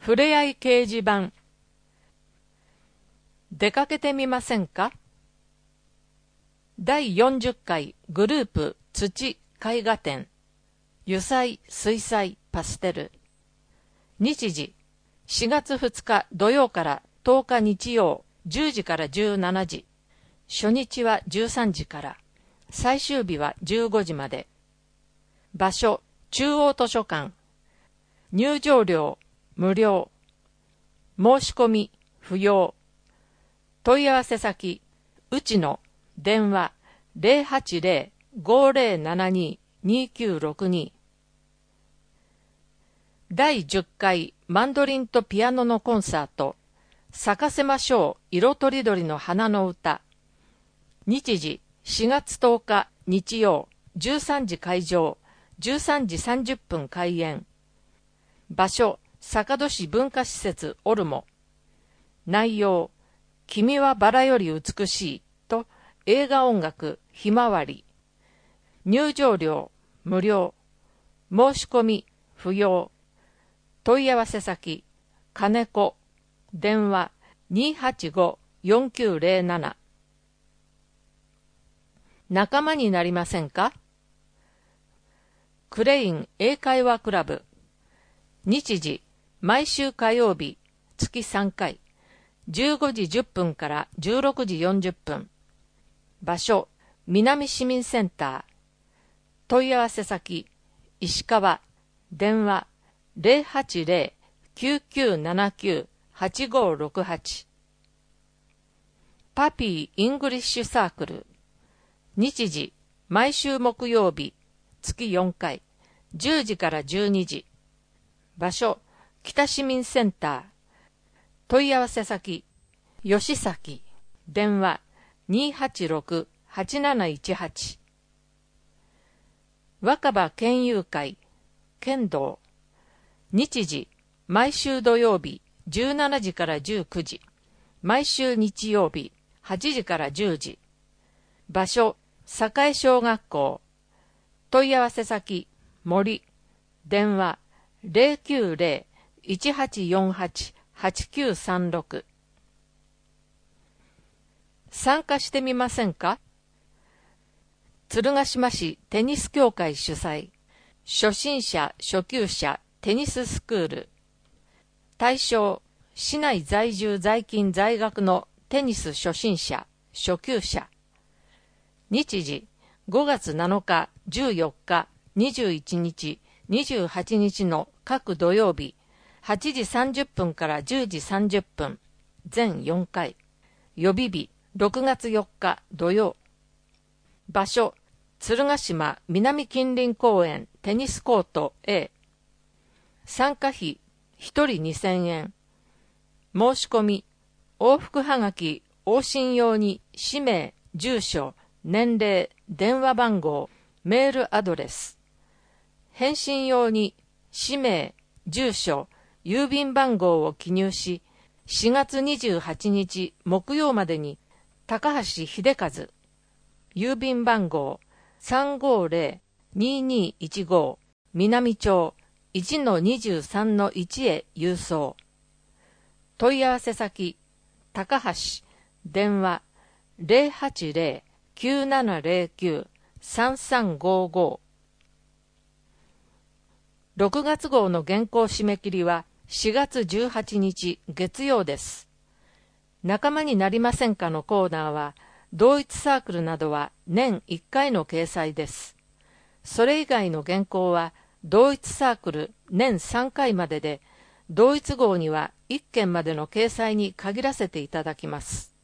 ふれあい掲示板。出かけてみませんか？第40回グループ土絵画展。油彩、水彩、パステル。日時4月2日土曜から10日日曜10時から17時。初日は13時から。最終日は15時まで。場所中央図書館。入場料無料。申し込み不要。問い合わせ先うちの電話 080-5072-2962。第10回マンドリンとピアノのコンサート。咲かせましょう色とりどりの花の歌。日時4月10日日曜13時会場13時30分開演。場所坂戸市文化施設オルモ。内容君はバラより美しいと映画音楽ひまわり。入場料無料。申し込み不要。問い合わせ先金子電話 285-4907。 仲間になりませんか？クレイン英会話クラブ。日時毎週火曜日月3回15時10分から16時40分。場所南市民センター。問い合わせ先石川電話 080-9979-8568。パピーイングリッシュサークル。日時毎週木曜日月4回10時から12時。場所北市民センター。問い合わせ先吉崎電話 286-8718。若葉県友会剣道。日時毎週土曜日17時から19時。毎週日曜日8時から10時。場所栄小学校。問い合わせ先森電話 090-1848-8936。参加してみませんか？鶴ヶ島市テニス協会主催初心者初級者テニススクール。対象市内在住在勤在学のテニス初心者初級者。日時5月7日14日21日28日の各土曜日8時30分から10時30分全4回。予備日6月4日土曜。場所鶴ヶ島南近隣公園テニスコート A。 参加費1人2000円。申し込み往復はがき往診用に氏名住所年齢電話番号メールアドレス。返信用に氏名住所郵便番号を記入し4月28日木曜までに高橋秀和郵便番号 350-2215 南町 1-23-1 へ郵送。問い合わせ先高橋電話 080-9709-3355。6月号の原稿締め切りは4月18日月曜です。仲間になりませんかのコーナーは同一サークルなどは年1回の掲載です。それ以外の原稿は同一サークル年3回までで、同一号には1件までの掲載に限らせていただきます。